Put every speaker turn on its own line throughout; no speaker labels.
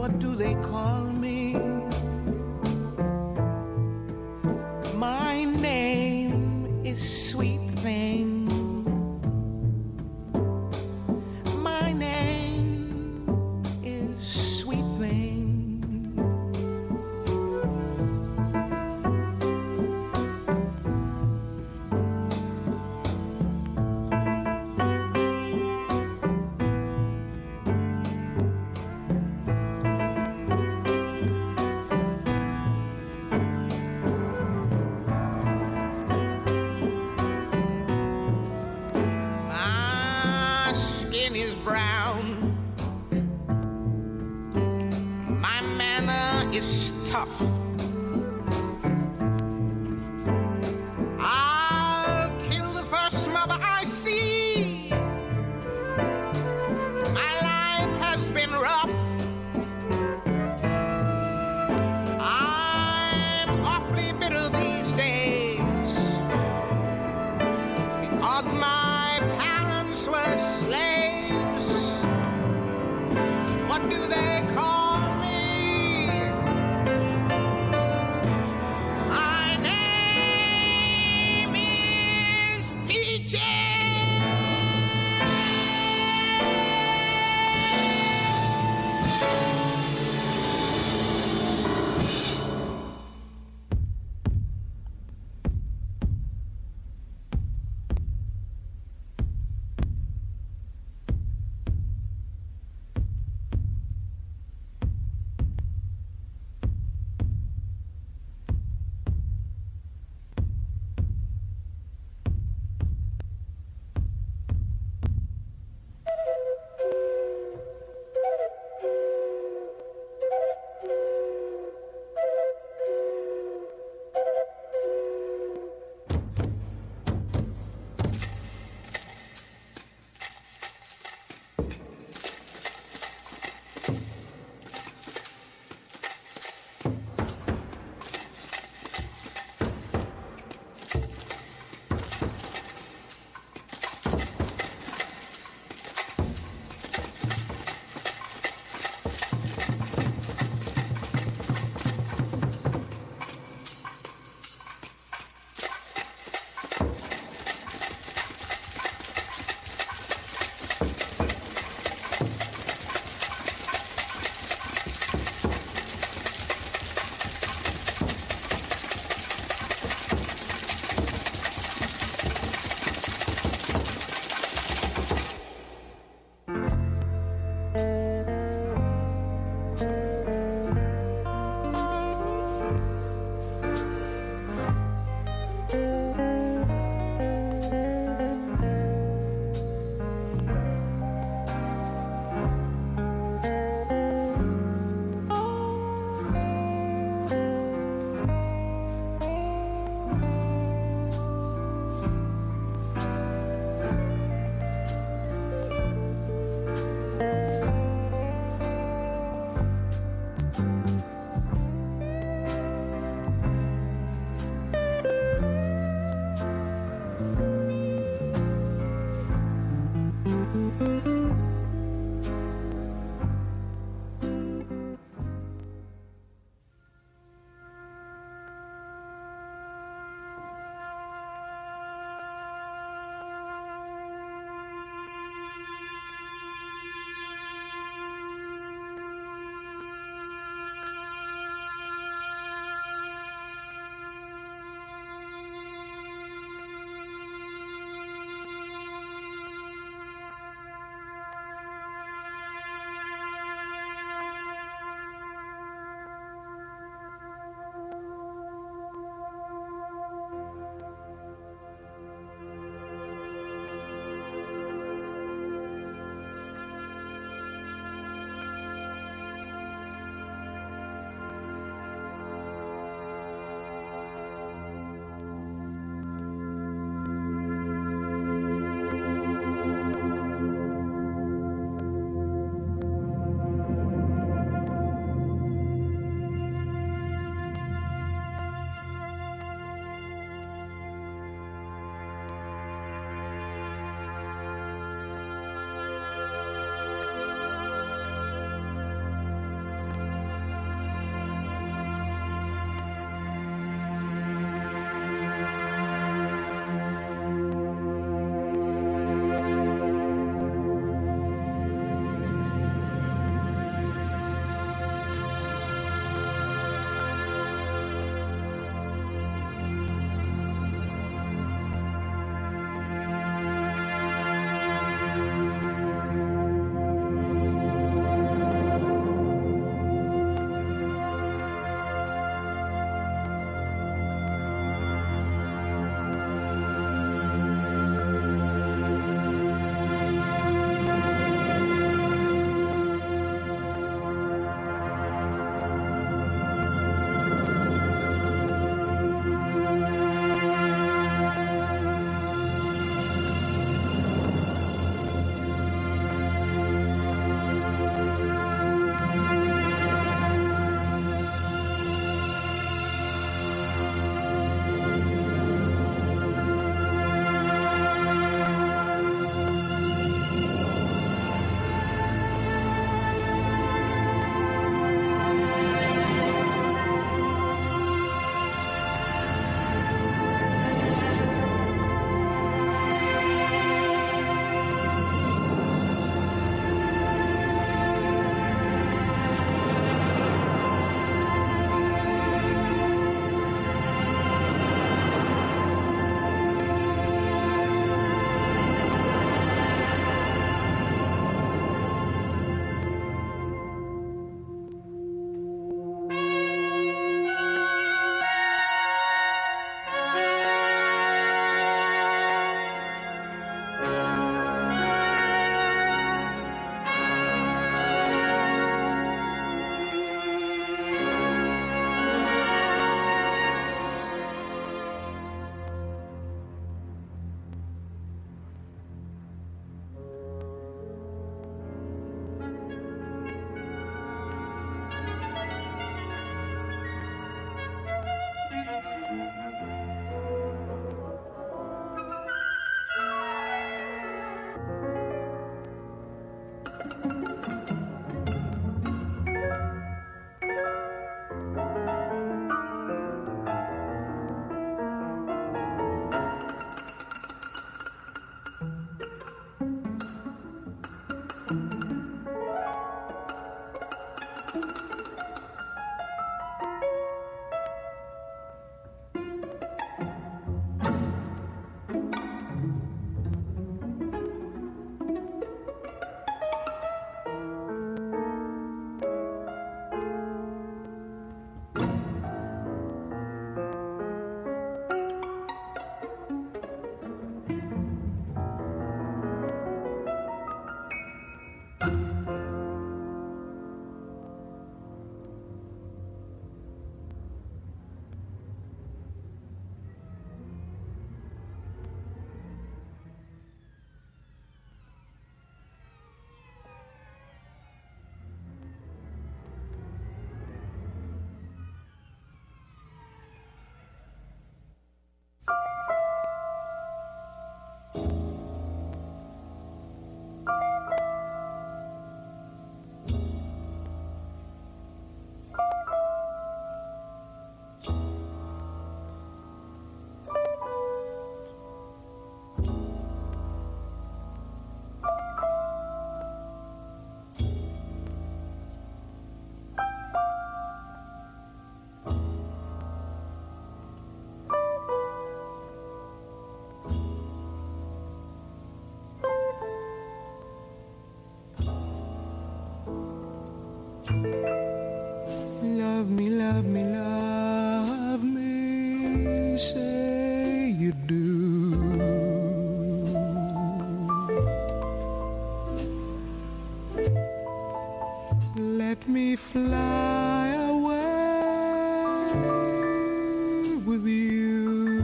What do they call me? My name is Sweet Thing. My name is Sweet Thing. Is brown. My manner is tough. I'll kill the first mother I see. My life has been rough. I'm awfully bitter these days because my parents were slaves. What do they call me? My name is Peaches. Love me, love me, love me, say you do. Let me fly away with you,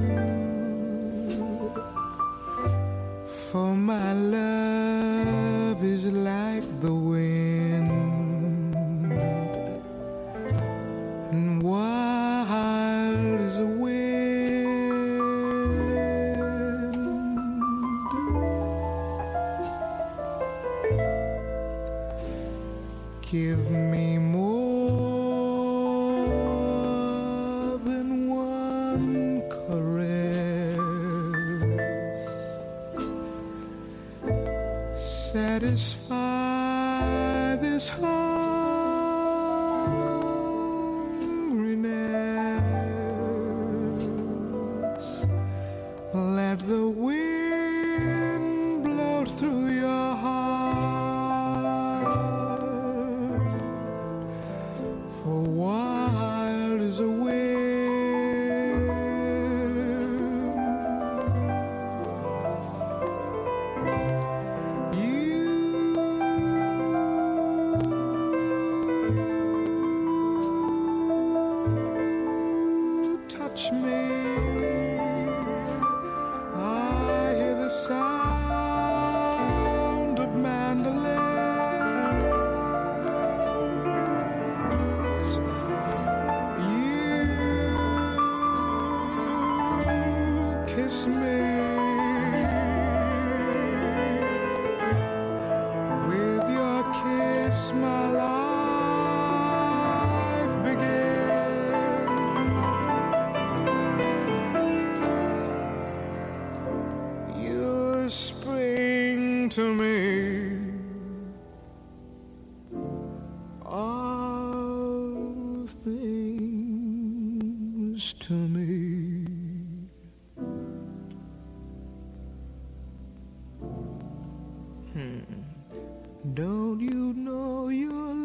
for my love is like the wind, and wild as a wind. Give me more than one caress, satisfy this hungriness. Let the wind blow through your heart, for wild as a wind. Touch me, I hear the sound of mandolins. You kiss me with your kiss, my life begins. You're spring to me, all things to me. Don't you know your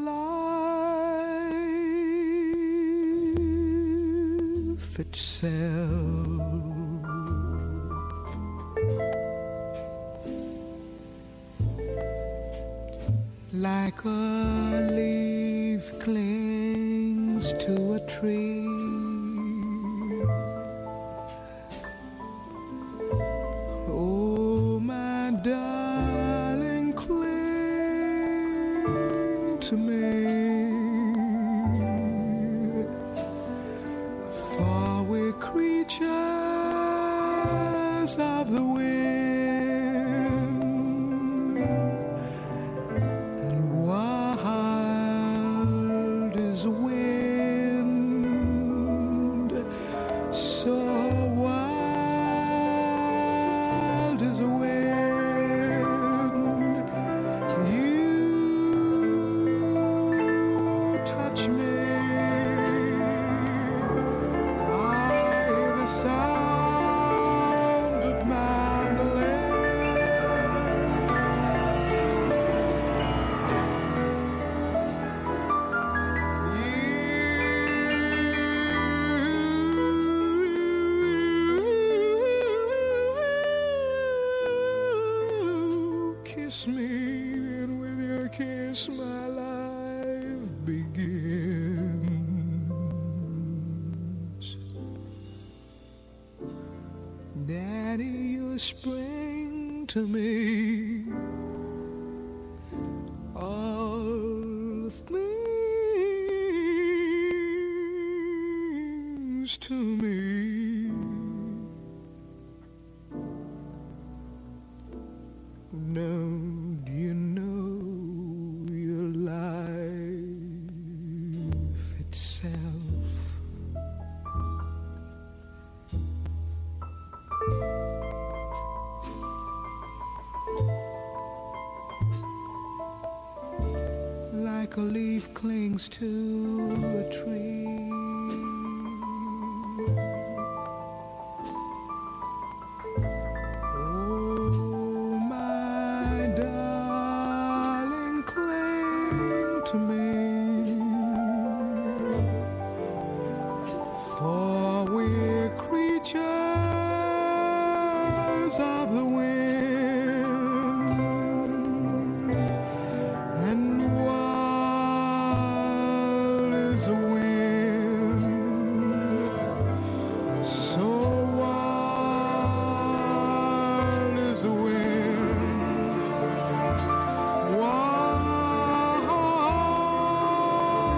life itself? Like a leaf clings to a tree, oh my darling, cling to me, for we're creatures of the wind, and since my life begins. Daddy, you spring to me all things to me. Don't you know your life itself? Like a leaf clings to a tree, to me, for we're creatures of the wind, and wild is the wind, so wild is the wind, wild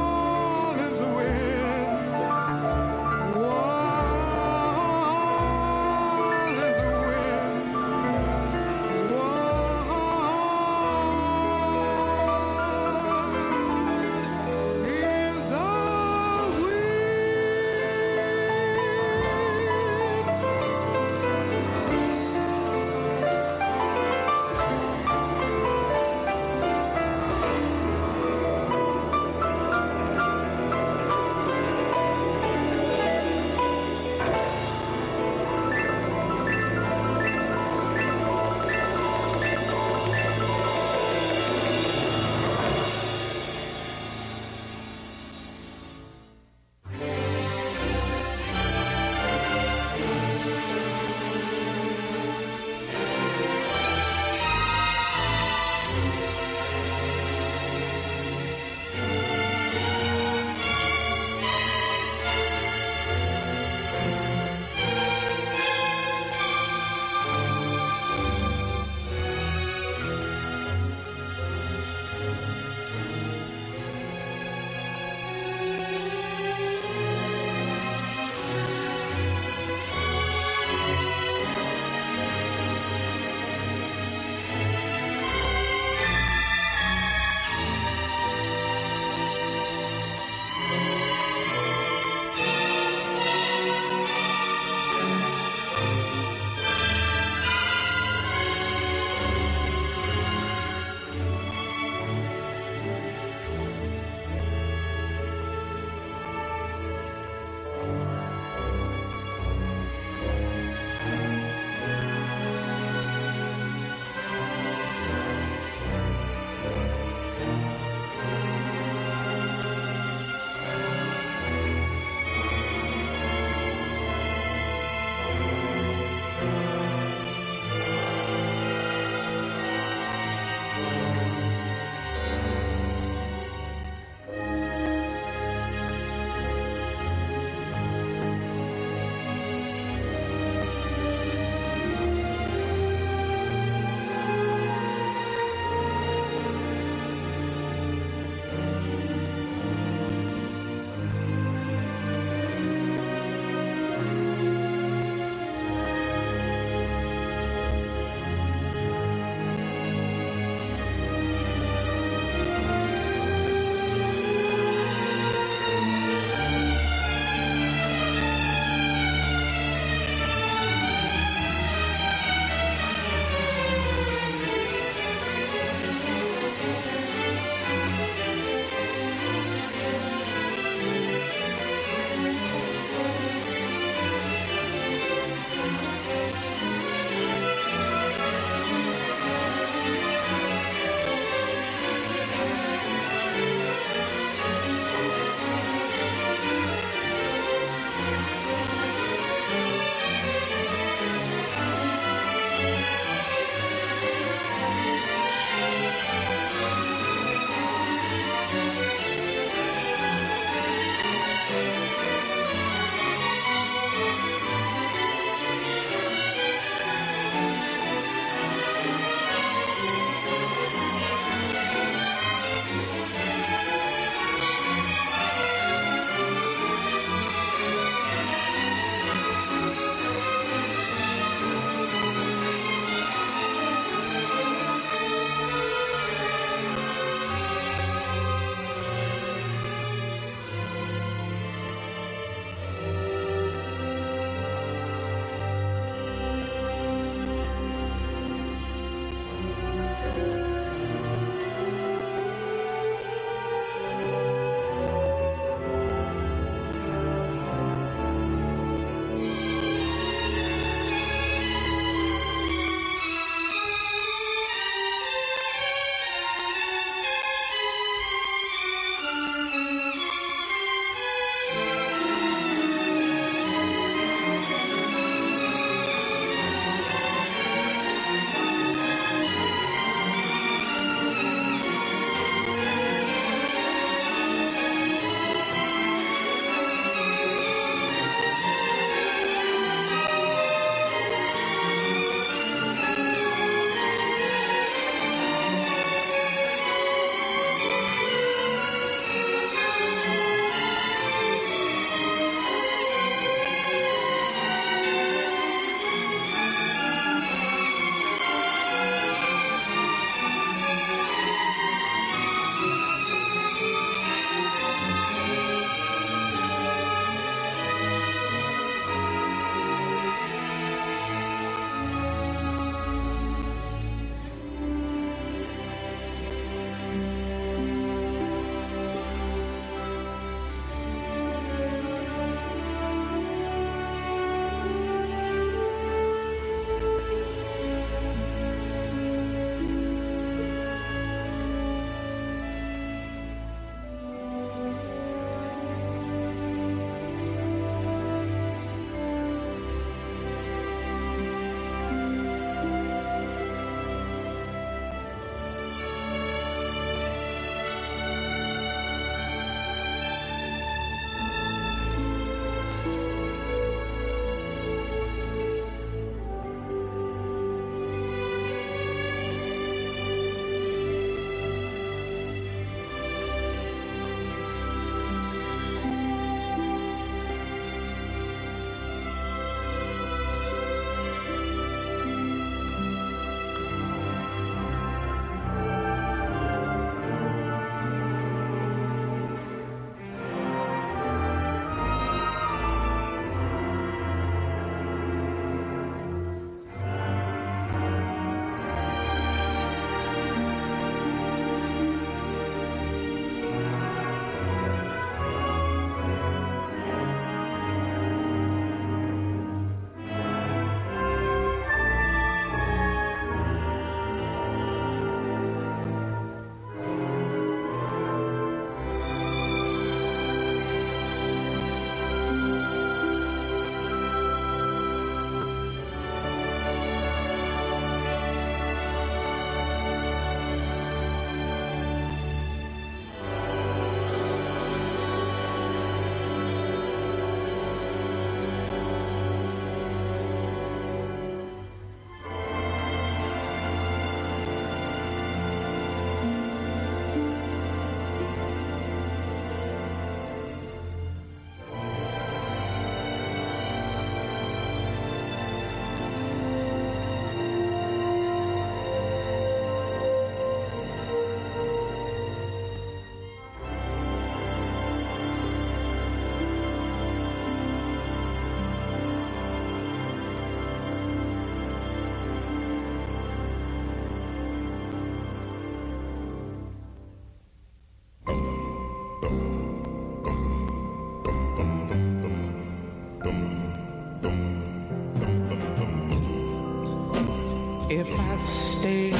if I stay,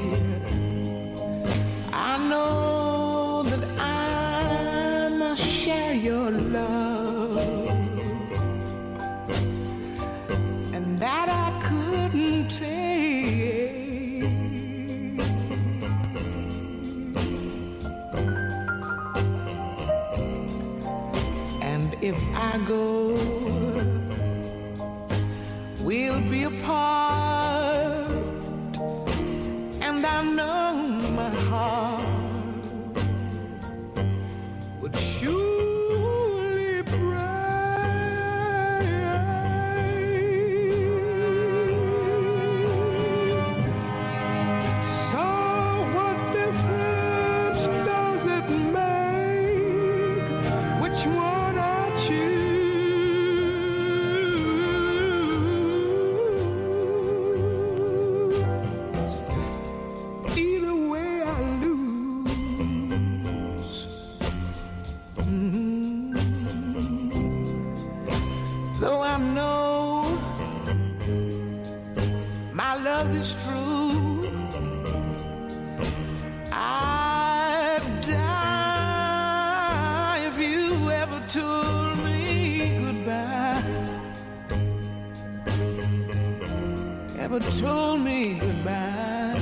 I know that I must share your love, and that I couldn't take. And if I go, we'll be apart, and I know my heart would surely break. So what difference does it make which one I choose? Either way I lose. Though I know my love is true, I'd die if you ever told me goodbye. Ever told me goodbye.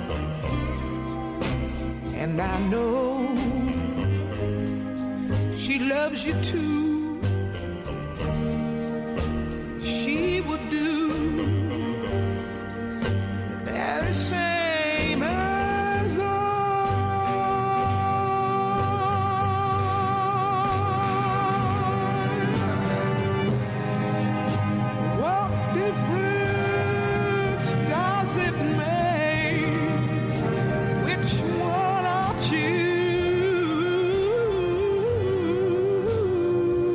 And I know she loves you too. She would do the very same as I. What difference does it make which one I choose?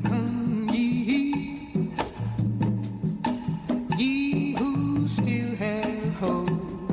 come ye who still have hope.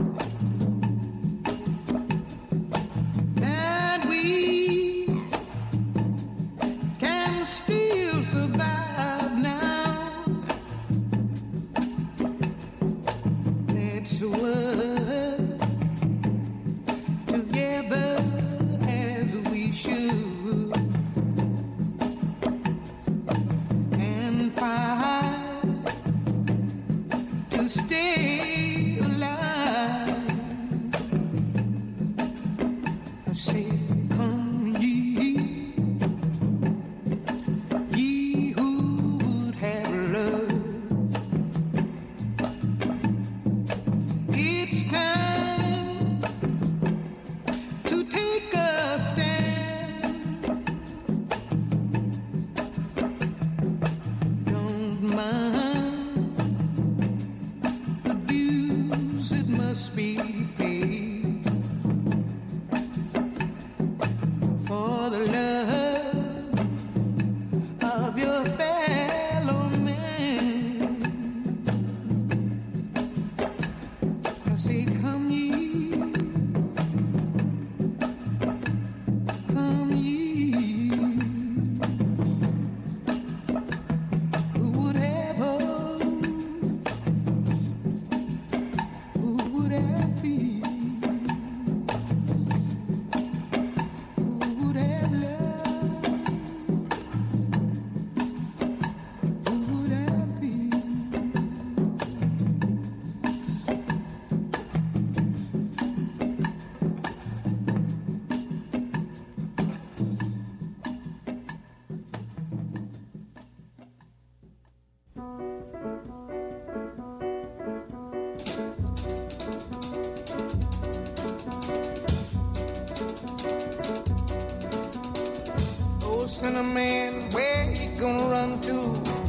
Cinnamon, where you gonna run to?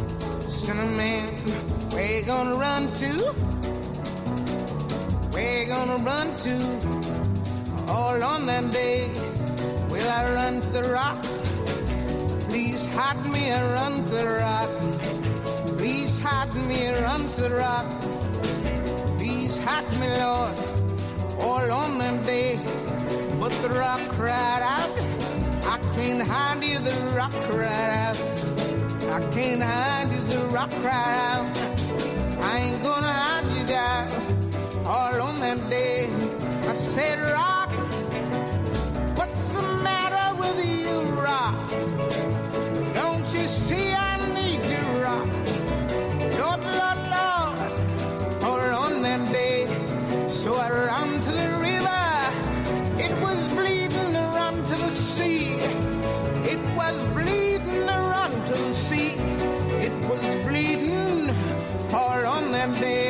Cinnamon, where you gonna run to? Where you gonna run to? All on that day, will I run to the rock? Please hide me and run to the rock. Please hide me and run to the rock. Please hide me, Lord, all on that day. But the rock cried out, I can't hide you, the rock cried out. I can't hide you, the rock cried out. I ain't gonna hide you down. All on that day, I said, rock, what's the matter with you, rock? Don't you see I need you, rock? Lord, Lord, Lord, all on that day. So I ran to the river. It was bleeding to run to the sea. It was bleeding to run to the sea. It was bleeding all on that day.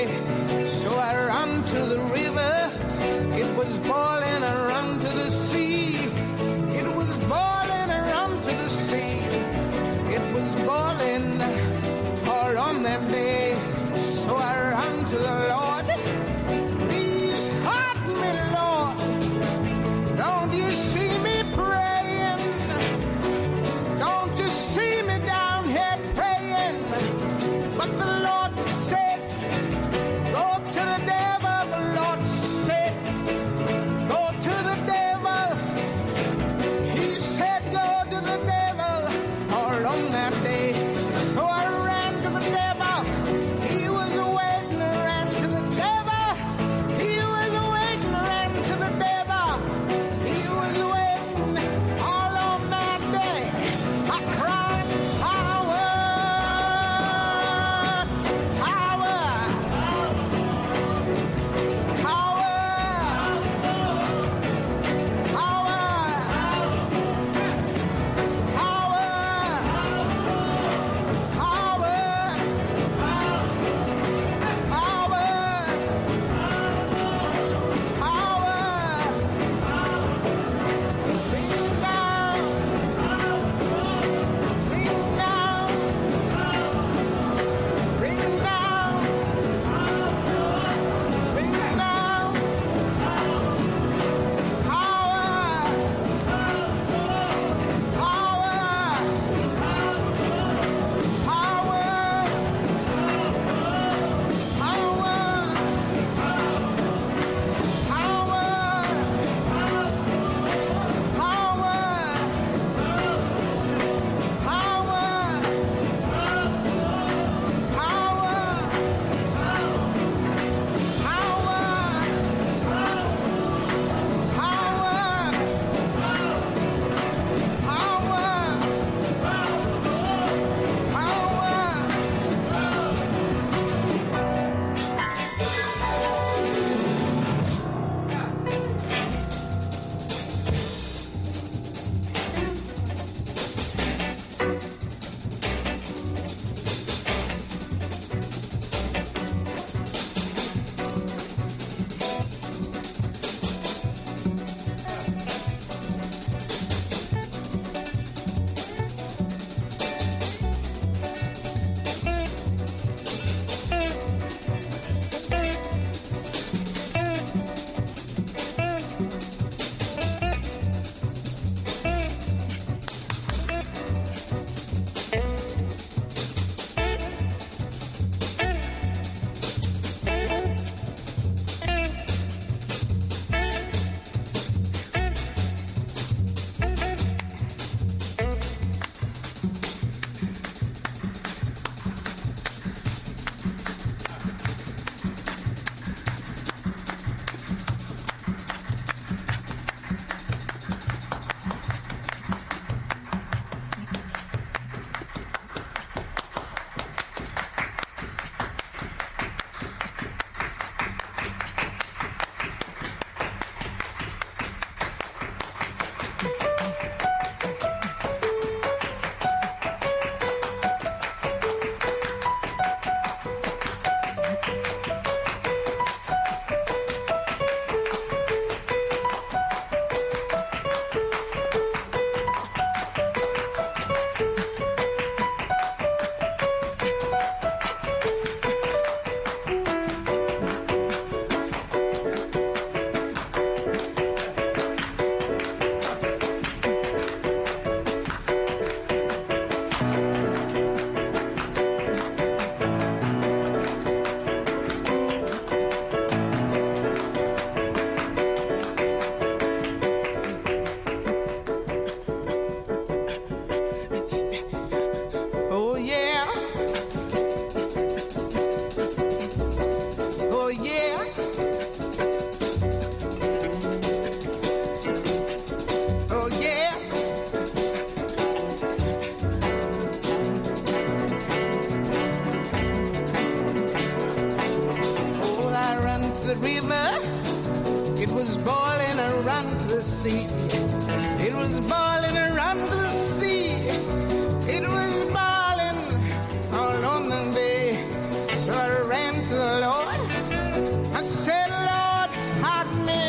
river. It was boiling around the sea. It was boiling around the sea. It was boiling all on the bay. So I ran to the Lord. I said, Lord, hide me.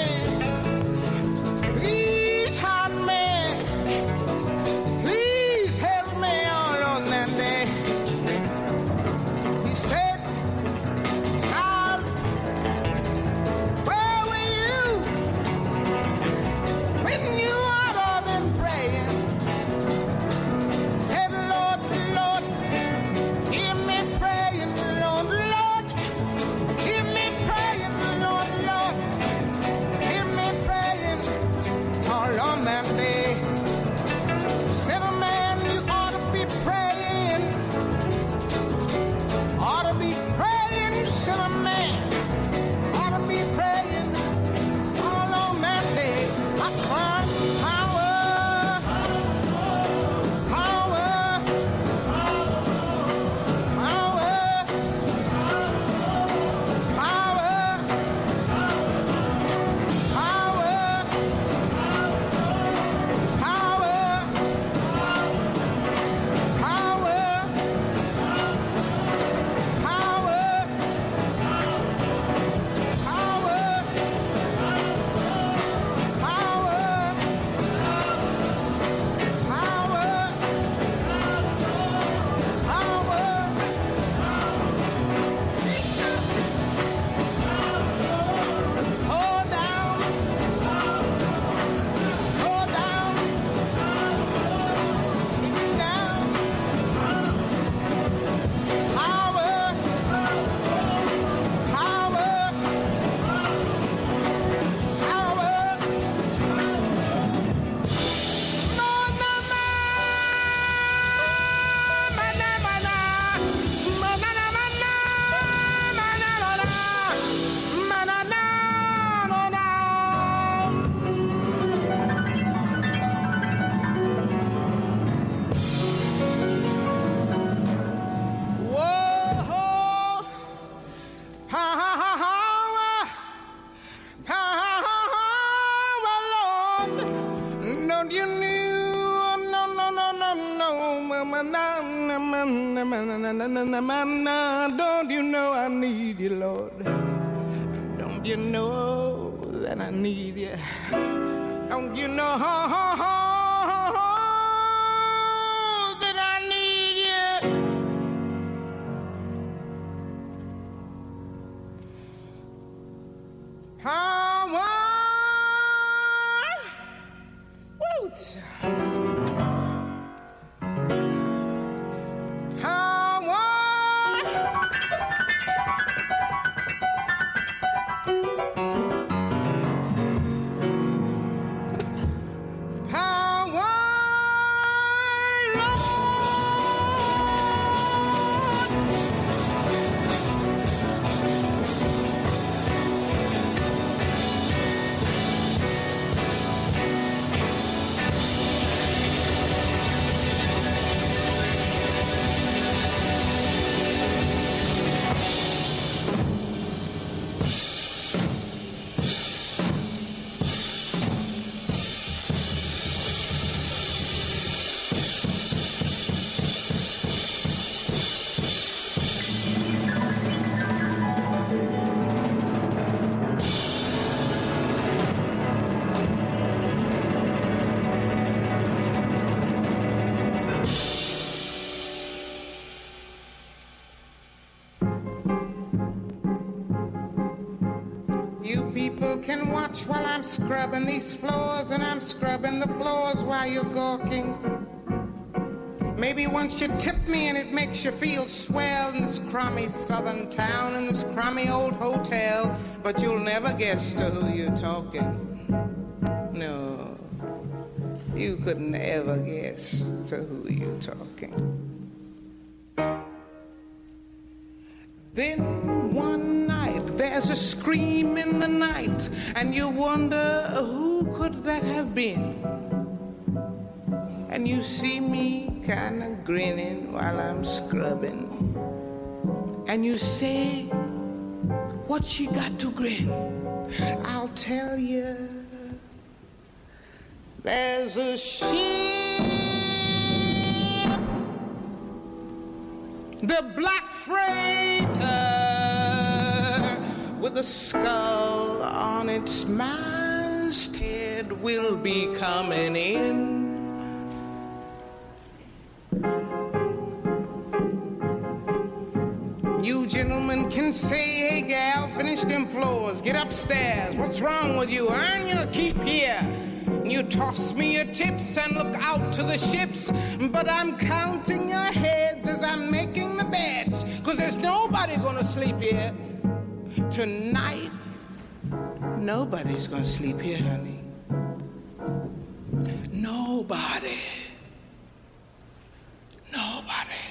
Please hide me. Please help me all on that day. He said, child, where were you when you ought to have been praying? Said, Lord, Lord, hear me praying, Lord, Lord, hear me praying, Lord, Lord, hear me praying all on that day. Said, a man, you ought to be praying, ought to be praying, said a man, ought to be praying all on that day. I cried, power, power, power, power, Don't you know I need you, Lord? Don't you know that I need you? Don't you know that I need you? Power, whoops. Can watch while I'm scrubbing these floors, and I'm scrubbing the floors while you're gawking. Maybe once you tip me and it makes you feel swell in this crummy southern town, in this crummy old hotel, but you'll never guess to who you're talking. No, you could never guess to who you're talking. Then one night there's a scream in the night, and you wonder who could that have been? And you see me kinda grinning while I'm scrubbing, and you say, What she got to grin? I'll tell you. There's a ship, the black freighter, with a skull on its masthead will be coming in. You gentlemen can say, hey gal, finish them floors, get upstairs. What's wrong with you? Earn your keep here. You toss me your tips and look out to the ships, but I'm counting your heads as I'm making the beds, 'cause there's nobody gonna sleep here tonight. Nobody's gonna sleep here, honey. Nobody. Nobody.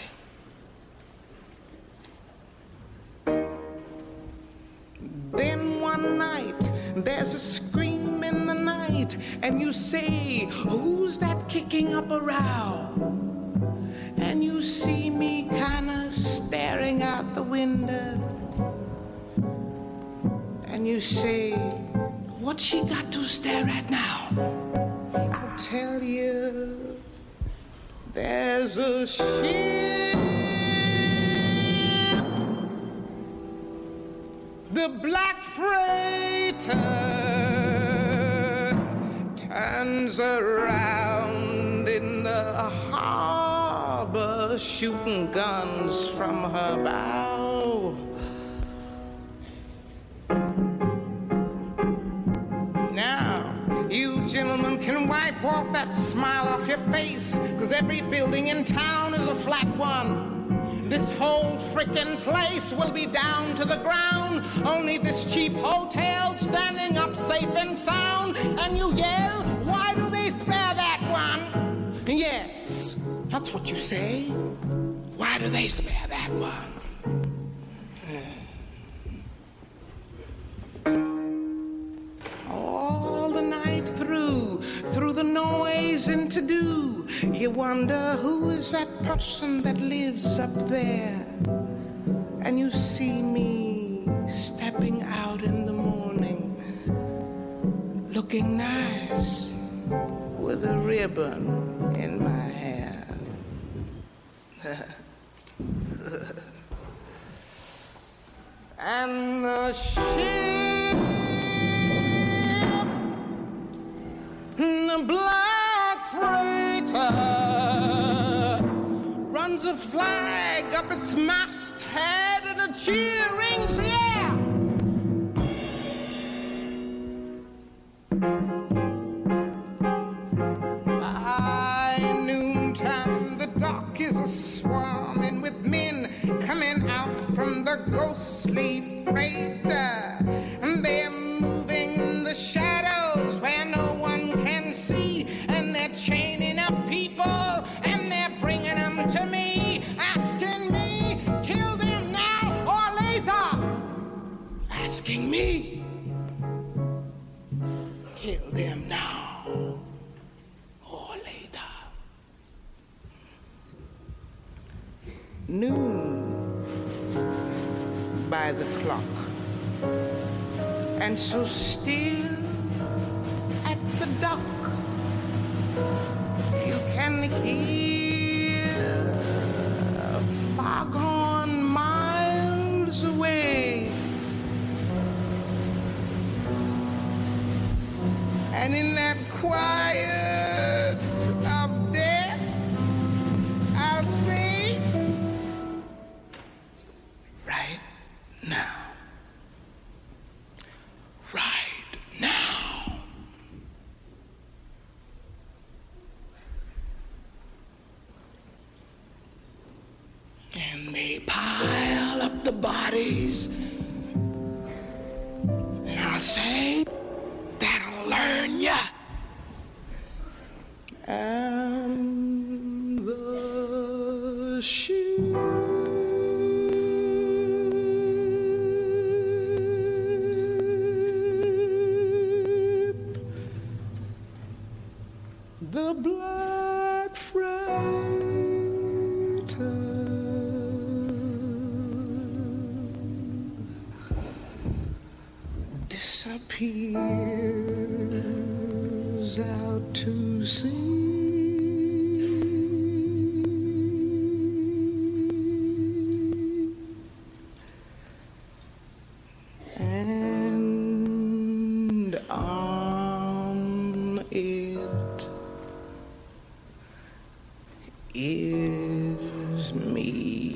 Then one night, there's a scream in the night, and you say, who's that kicking up a row? And you see me kinda staring out the window, and you say, what's she got to stare at now? I'll tell you, there's a ship, the black freighter turns around in the harbor, shooting guns from her bow. Now, you gentlemen can wipe off that smile off your face, 'cause every building in town is a flat one. This whole frickin' place will be down to the ground. Only this cheap hotel standing up safe and sound. And you yell, why do they spare that one? Yes, that's what you say. Why do they spare that one? All the night through the noise and to-do, you wonder who is that person that lives up there. And you see me stepping out in the morning, looking nice with a ribbon in my hair. And the ship, the black freighter, runs a flag up its masthead and a cheer rings the air. By noontime the dock is a-swarming with men coming out from the ghostly freighter, and they're moving in the shadows where no one can see, and they're chaining up people and they're bringing them to me, asking me, kill them now or later. Asking me, kill them now or later. Noon by the clock, and so still at the dock you can hear a foghorn miles away, and in that quiet of death I'll say, right now. Right now. And they pile up the bodies, and I'll say, that'll learn ya. And the ship, the black freighter, disappears out to sea. And on it is me.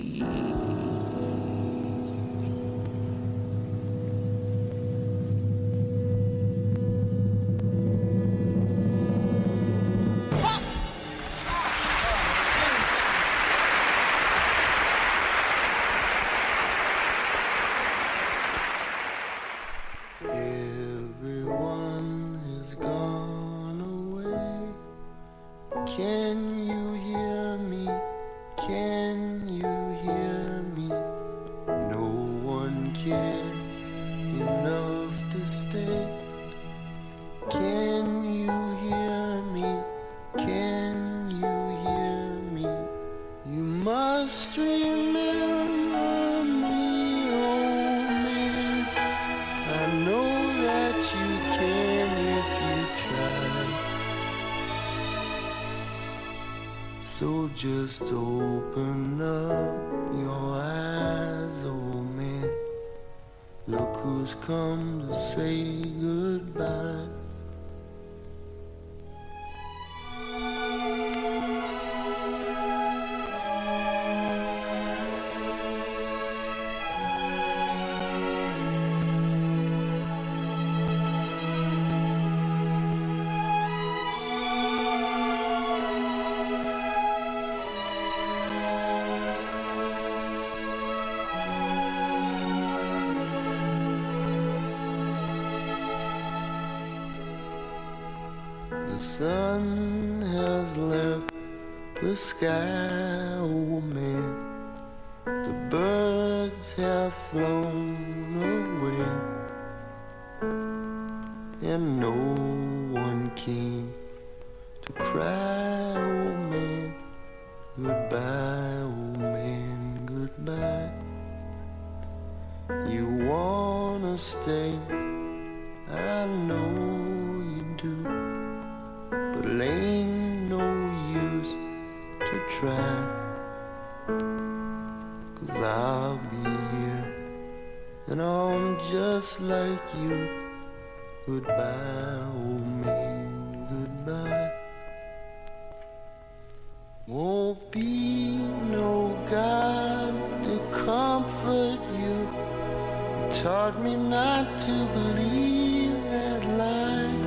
Everyone has gone away. Can you hear me? Can you hear me? No one cared enough to stay. Can you hear me? Can you hear me? You must remember me, oh man. I know that you can if you try. So just open up your eyes, oh man. Look who's come to say goodbye. The sun has left the sky, oh man. The birds have flown away, and no one came to cry, oh man. Goodbye, oh man, goodbye. You wanna stay, I know you do, but ain't no use to try. 'Cause I'll be here, and I'm just like you. Goodbye, oh man, goodbye. Won't be no God to comfort you. You taught me not to believe that lie.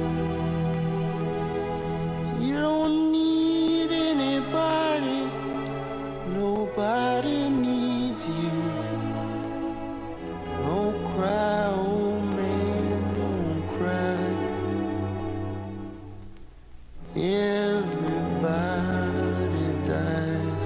You don't need anybody, nobody needs you. Don't cry, oh man, don't cry. Everybody dies.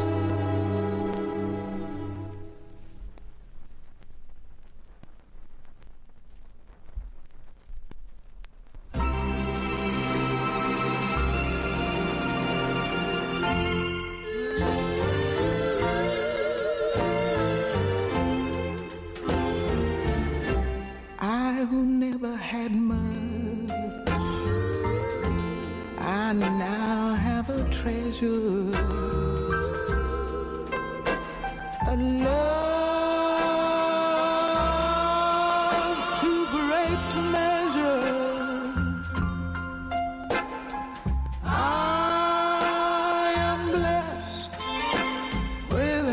I who never had much, I now have a treasure, a love too great to measure. I am blessed with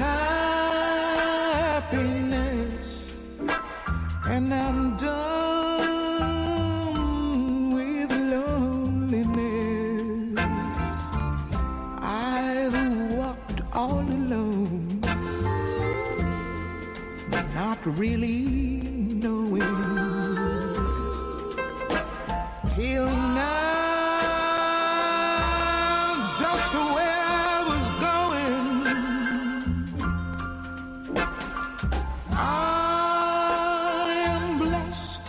happiness, and I'm done with loneliness. I who walked all alone, not really knowing till now just where I was going. I am blessed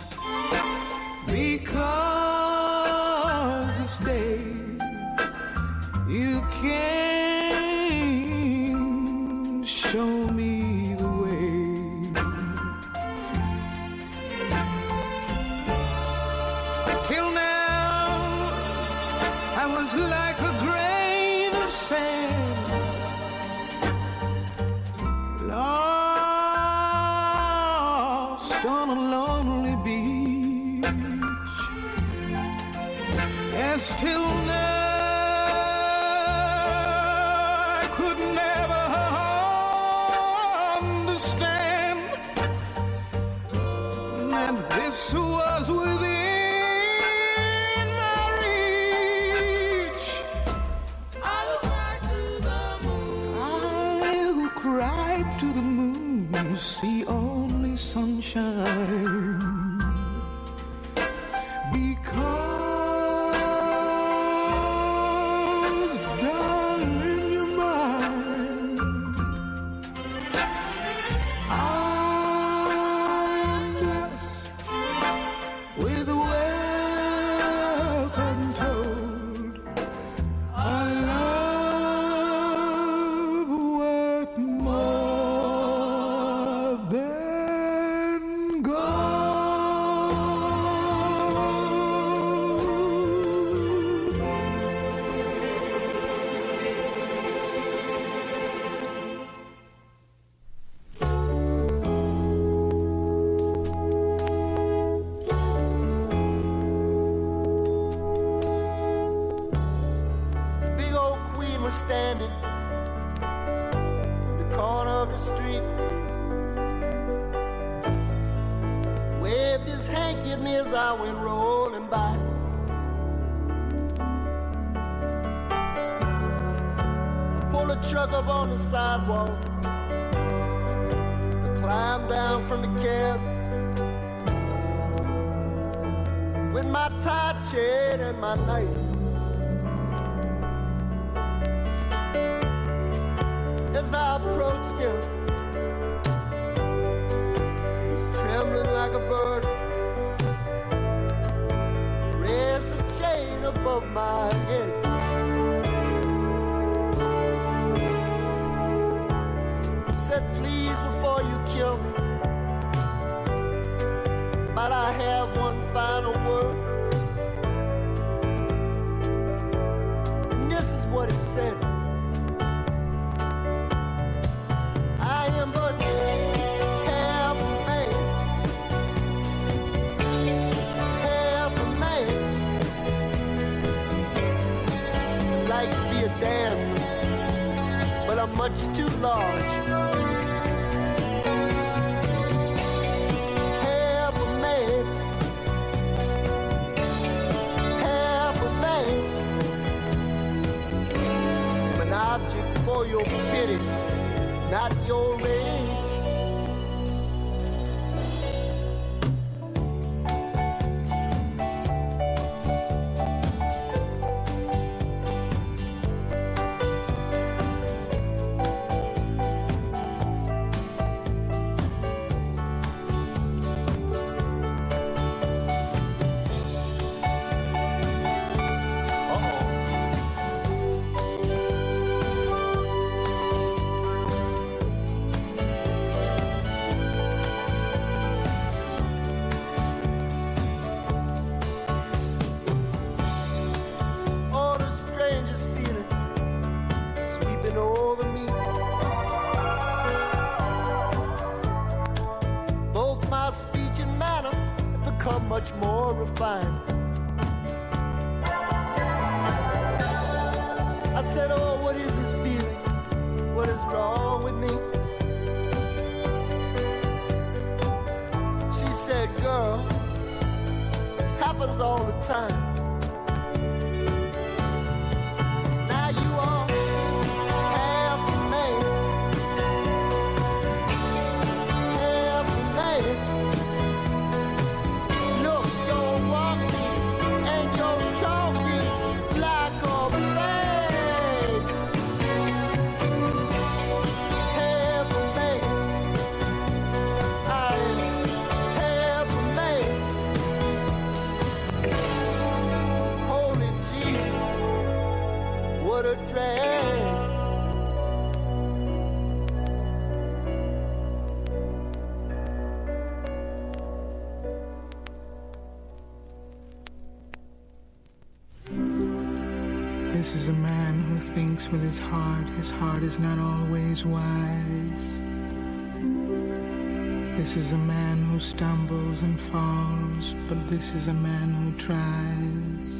because this day you can show me the way. I was like a grain of sand, lost on a lonely beach, and still I could never understand that this was within my reach. I who cried to the moon, see only sunshine. Because, darling, you're mine. I'm blessed with a welcome told, a love worth more than gold.
This big old queen was standing in the corner of the street, waved his hanky at me as I went rolling by. I pulled a truck up on the sidewalk, I climbed down from the cab with my tie chain and my knife. As I approached him, he was trembling like a bird, raised the chain above my head. He said, please, before you kill me, might I have one final word? And this is what he said. I am but half a man, half a man. Like to be a dancer, but I'm much too large. Half a man, half a man. I'm an object for your pity, not your rage. Oh, the strangest feeling sweeping over me. Both my speech and manner have become much more refined. I said, oh, what is this feeling? What is wrong with me? She said, girl, happens all the time. Now you are half a man, half a man. Look, you're walking and you're talking like a man. Half a man, I am half a man.
This is a man who thinks with his heart is not always wise. This is a man who stumbles and falls, but this is a man who tries.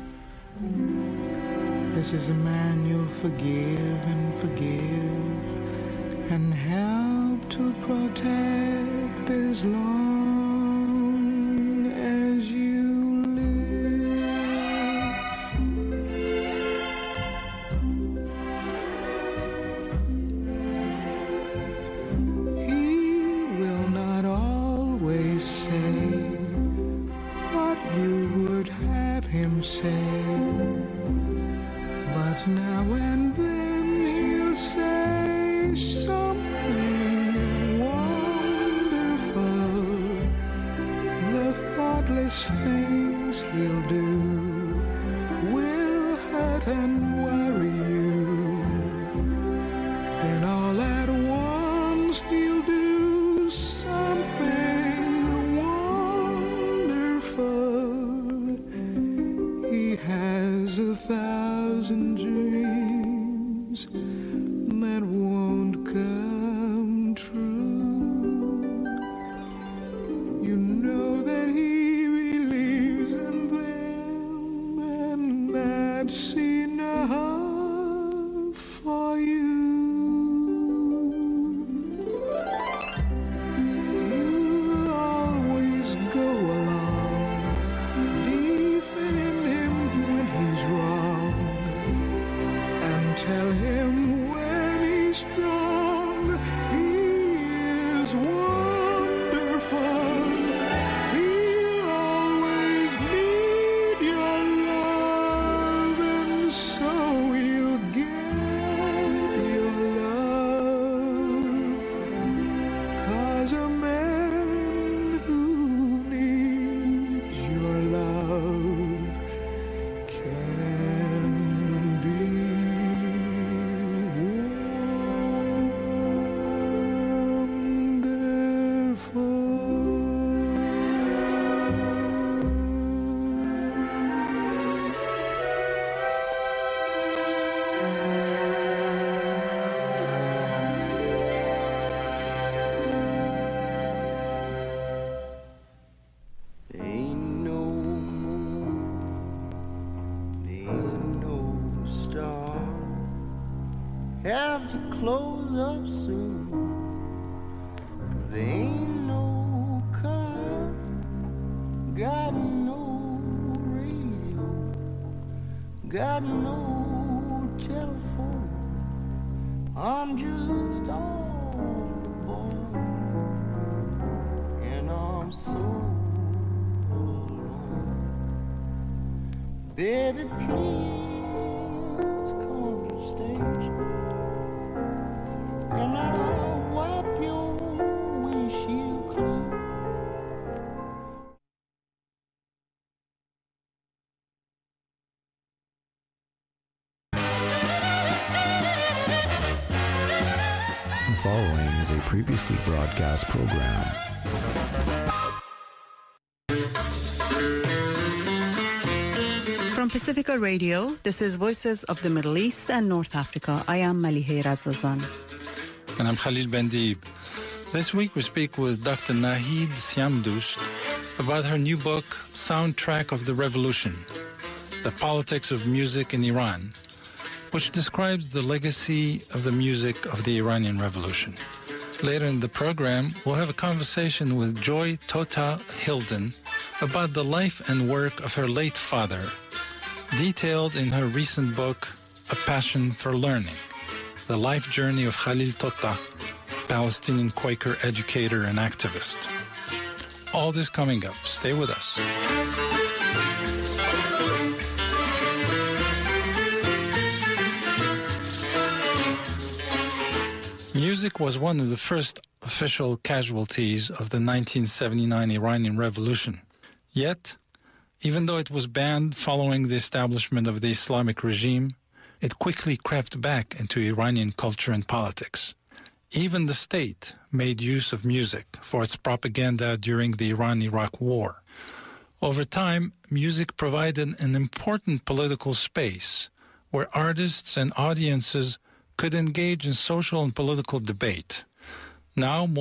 This is a man you'll forgive and help to protect as long as you live. He will not always say what you would have him say, but now and then he'll say something wonderful. The thoughtless things he'll do will hurt and worry you. Then all at once he'll do something wonderful. He has 1,000 dreams that won't come true. You know that he believes in them, and that's enough for you. You always go along, defend him when he's wrong, and tell him when he's strong. He is wonderful. He'll always need your love, and so you'll get your love. 'Cause a man who needs your love can be
Ain't no moon, ain't no star. Have to close up soon, 'cause there ain't no car, got no radio, got no telephone. I'm just off the ball, and I'm so alone. Baby, please come to the station, and I'll wipe your windshield clean.
The following is a previously broadcast program.
From Pacifica Radio, this is Voices of the Middle East and North Africa. I am Malihe Razazan.
And I'm Khalil Bendib. This week we speak with Dr. Nahid Siamdoust about her new book, Soundtrack of the Revolution, The Politics of Music in Iran, which describes the legacy of the music of the Iranian Revolution. Later in the program, we'll have a conversation with Joy Tota Hilden about the life and work of her late father, detailed in her recent book, A Passion for Learning, the life journey of Khalil Tota, Palestinian Quaker educator and activist. All this coming up. Stay with us. Music was one of the first official casualties of the 1979 Iranian Revolution. Yet, even though it was banned following the establishment of the Islamic regime, it quickly crept back into Iranian culture and politics. Even the state made use of music for its propaganda during the Iran-Iraq War. Over time, music provided an important political space where artists and audiences could engage in social and political debate. Now,